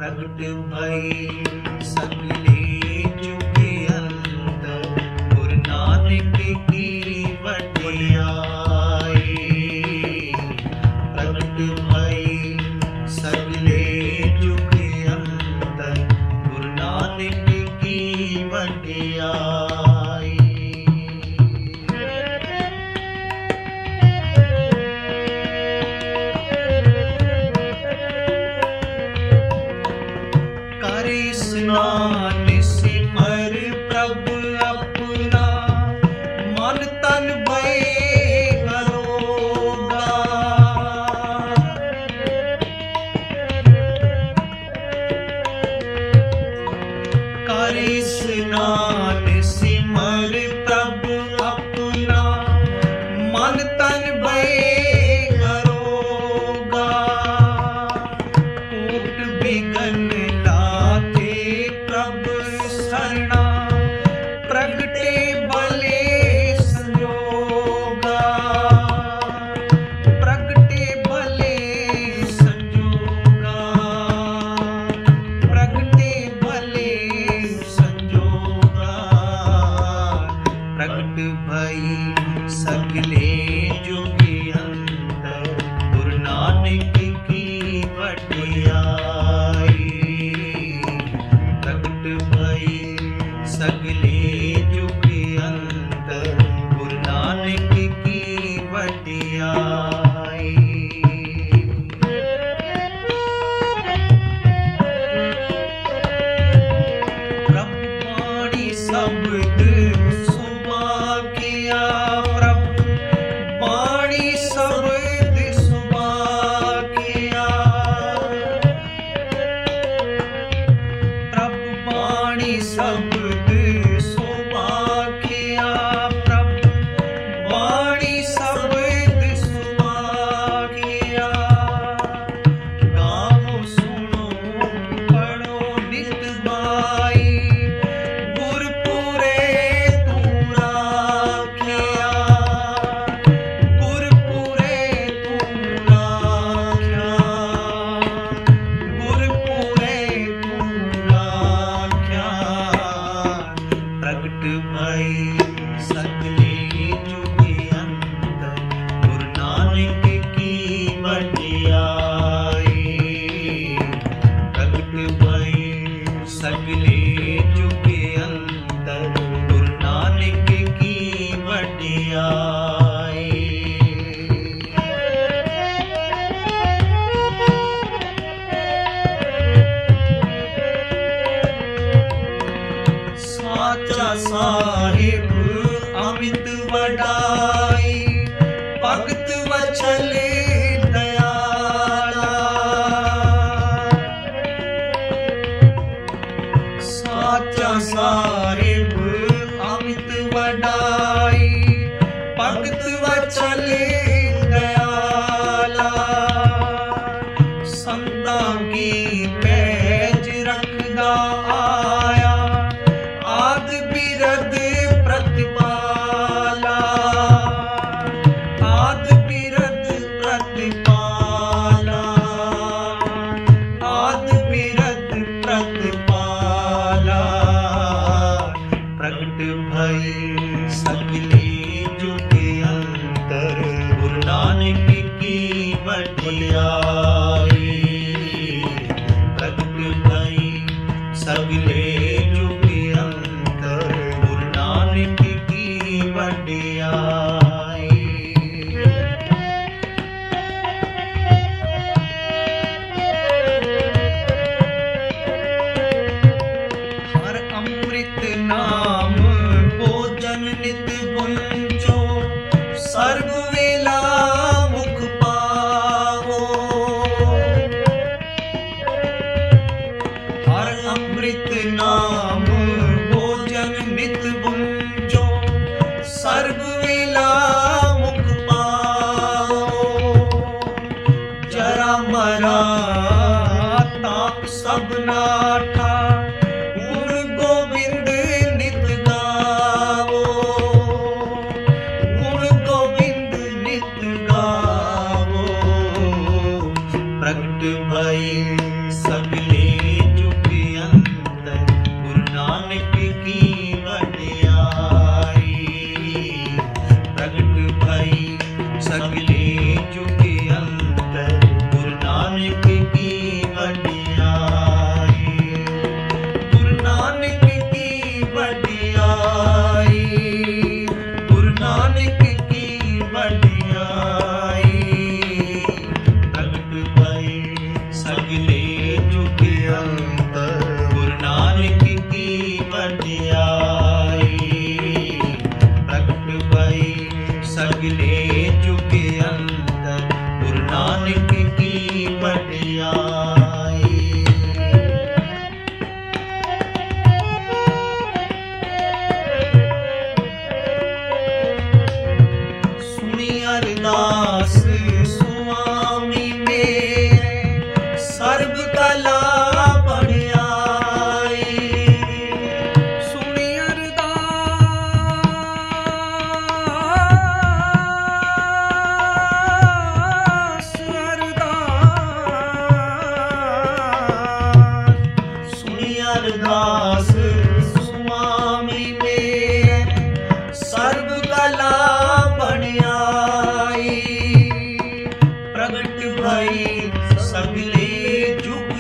प्रगट भई सगले जुग अंतर, गुरु नानक की वडियाई। प्रगट भई सगले जुग अंतर, गुरु नानक की वडियाई। स्नान सिमर प्रभु अपना, मन तन भय करोगा। कर स्नान सिमर प्रभु अपना, मन तन भय करोगा। कोट बिघन शरणा, प्रगटे भले संजोगा। प्रगटे भले संजोगा, प्रगटे भले संजोगा। प्रगट भई सगले जुग अंतर, गुरु नानक की वडियाई। प्रगट भई सगले जुग अंतर, गुरु नानक की वडियाई। प्रभु वाणी शब्द सुभागिया, प्रभु वाणी शब्द सुभागिया। प्रभु वाणी शब्द सुभागिया, प्रभु वाणी शब्द सुभागिया। गाओ सुनो पढ़ो नित बाई, गुरपुरे तू राखिया। गुरपुरे तू राखिया, गुरपुरे तू राखिया। प्रगट भई सगले जुग अंतर, गुरु नानक की वडियाई। प्रगट भई सगले जुग अंतर, गुरु नानक की वडियाई। साचा साहिब अमित वडाई, भगत वचल दयाला। साचा साहिब अमित वडाई, भगत वचल दयाला। संतां की पैज रखदा आया, आद बिरद प्रतिपाला। आद बिरद प्रतिपाला, आद बिरद प्रतिपाला। प्रगट भई सगले जुग अंतर, गुरु नानक की वडियाई। प्रगट भई सगले जुग अंतर, गुरु नानक की वडियाई। हर अमृत नाम भोजन नित गुंजो, सर्व वेला मुख पावो। हर अमृत नाम भोजन नित गुंजो, सर्व वेला मुख पावो। जरा मरा ताप सब नाठा, गुण गोविंद नित गावो। गुण गोविंद नित गावो। प्रगट भई सगले सगले जुग अंतर गुरु नानक की वडियाई प्रगट भई सगले जुग अंतर गुरु नानक की वडियाई। सुनी अरदास स्वामी मेरे सर्ब कला बढ़ियाई। सुनी अरदास सुनी अरदास स्वामी मेरे सर्ब कला बढ़ियाई प्रगट भई सगले जुग